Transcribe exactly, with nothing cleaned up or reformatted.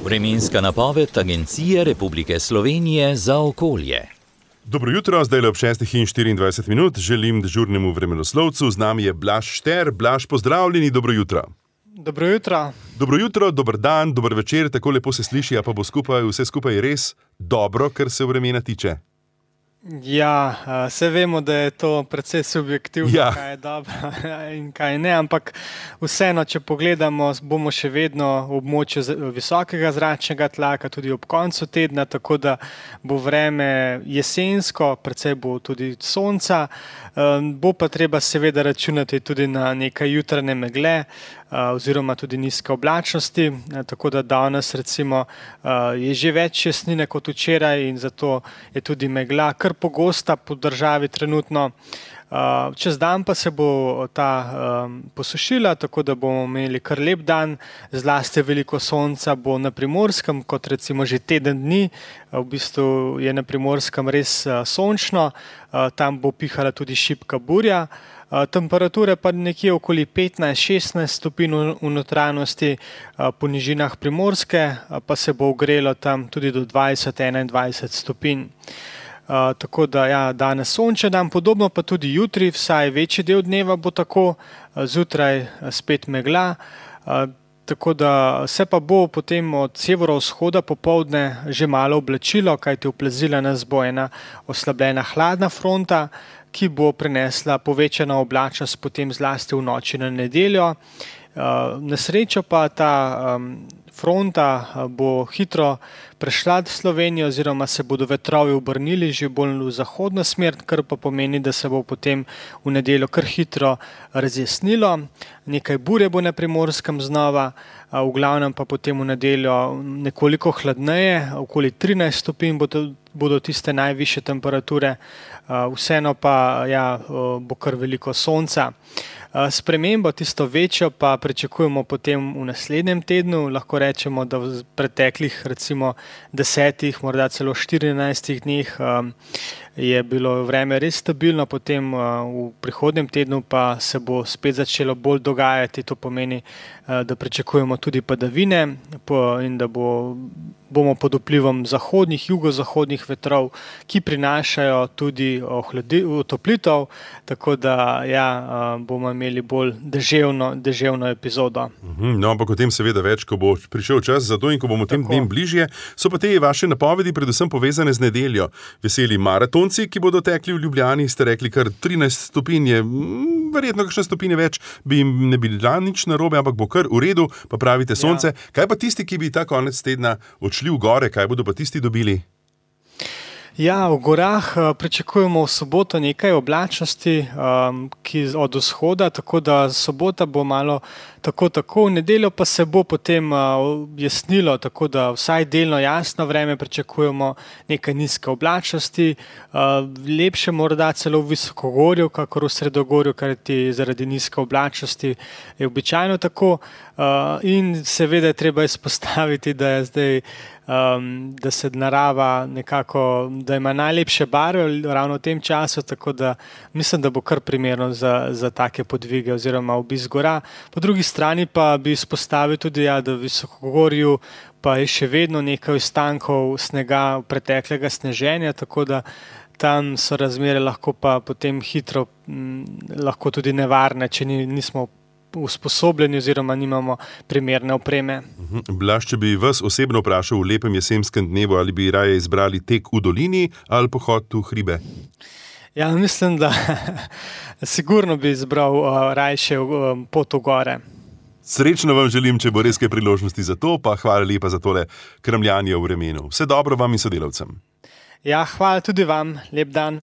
Vremenska napoved Agencije Republike Slovenije za okolje. Dobro jutro, zdaj le ob šestih in štiriindvajset minut. Želim dežurnemu vremenoslovcu, z nami je Blaž Šter. Blaž, pozdravljeni, dobro jutro. Dobro jutro. Dobro jutro, dober dan, dober večer, tako lepo se sliši, a pa bo skupaj, vse skupaj res dobro, kar se vremena tiče. Ja, vse vemo, da je to precej subjektivno, ja. Kaj je dobro in kaj ne, ampak vseeno, če pogledamo, bomo še vedno v območju visokega zračnega tlaka, tudi ob koncu tedna, tako da bo vreme jesensko, precej bo tudi sonca, bo pa treba seveda računati tudi na nekaj jutranje megle, oziroma tudi nizke oblačnosti, tako da danes recimo je že več jasnine kot včeraj in zato je tudi megla kar pogosta po državi trenutno. Čez dan pa se bo ta posušila, tako da bomo imeli kar lep dan, zlasti veliko sonca bo na Primorskem, kot recimo že teden dni, v bistvu je na Primorskem res sončno, tam bo pihala tudi šibka burja. Temperature pa nekje okoli petnajst šestnajst stopinj v notranjosti, po nižinah Primorske pa se bo ogrelo tam tudi do dvajset enaindvajset stopinj. Uh, tako da ja, danes sončen dan, podobno pa tudi jutri, vsaj večji del dneva bo tako, zjutraj spet megla, uh, tako da se pa bo potem od severovzhoda popoldne že malo oblačilo, kajti oplazila nas bo ena oslabljena hladna fronta, ki bo prinesla povečano oblačnost potem zlasti v noči na nedeljo. Uh, na srečo pa ta um, fronta bo hitro prešla v Slovenijo oziroma se bodo vetrovi obrnili že bolj v zahodno smer, kar pa pomeni, da se bo potem v nedeljo kar hitro razjasnilo. Nekaj burje bo na Primorskem znova, v glavnem pa potem v nedeljo nekoliko hladneje, okoli trinajst stopinj bodo, bodo tiste najvišje temperature, vseeno pa ja, bo kar veliko sonca. Spremembo, tisto večjo, pa pričakujemo potem v naslednjem tednu, lahko rečemo, da v preteklih recimo desetih, morda celo štirinajstih dneh je bilo vreme res stabilno, potem v prihodnjem tednu pa se bo spet začelo bolj dogajati, to pomeni, da pričakujemo tudi padavine in da bo, bomo pod vplivom zahodnih, jugozahodnih vetrov, ki prinašajo tudi otoplitev, tako da ja, bomo imeli bolj deževno, deževno epizodo. No, ampak o tem seveda več, ko bo prišel čas za to in ko bomo tem dnem bližje. So pa te vaše napovedi predvsem povezane z nedeljo. Veseli maratonci, ki bodo tekli v Ljubljani, ste rekli kar trinajst stopinje, verjetno kakšne stopinje več bi jim ne bila nič narobe, ampak bo kar v redu, pa pravite sonce. Ja. Kaj pa tisti, ki bi ta konec tedna odšli v gore, kaj bodo pa tisti dobili? Ja, v gorah pričakujemo v soboto nekaj oblačnosti, ki od vzhoda, tako da sobota bo malo tako, tako, v nedeljo pa se bo potem jasnilo, tako da vsaj delno jasno vreme pričakujemo nekaj nizke oblačnosti, lepše morda celo v visokogorju, kakor v sredogorju, kar ti zaradi nizke oblačnosti je običajno tako, in seveda je treba izpostaviti, da je zdaj Um, da se narava nekako, da ima najlepše barve ravno v tem času, tako da mislim, da bo kar primerno za, za take podvige oziroma obisk gora. Po drugi strani pa bi izpostavil tudi, ja, da v visokogorju pa je še vedno nekaj ostankov snega, preteklega sneženja, tako da tam so razmere lahko pa potem hitro m, lahko tudi nevarne, če ni, nismo usposobljeni oziroma nimamo primerne opreme. Blaž, če bi vas osebno vprašal v lepem jesenskem dnevu, ali bi raje izbrali tek v dolini ali pohod v hribe? Ja, mislim, da sigurno bi izbral uh, rajše uh, pot v gore. Srečno vam želim, če bo res kaj priložnosti za to, pa hvala lepa za tole kramljanje v vremenu. Vse dobro vam in sodelavcem. Ja, hvala tudi vam. Lep dan.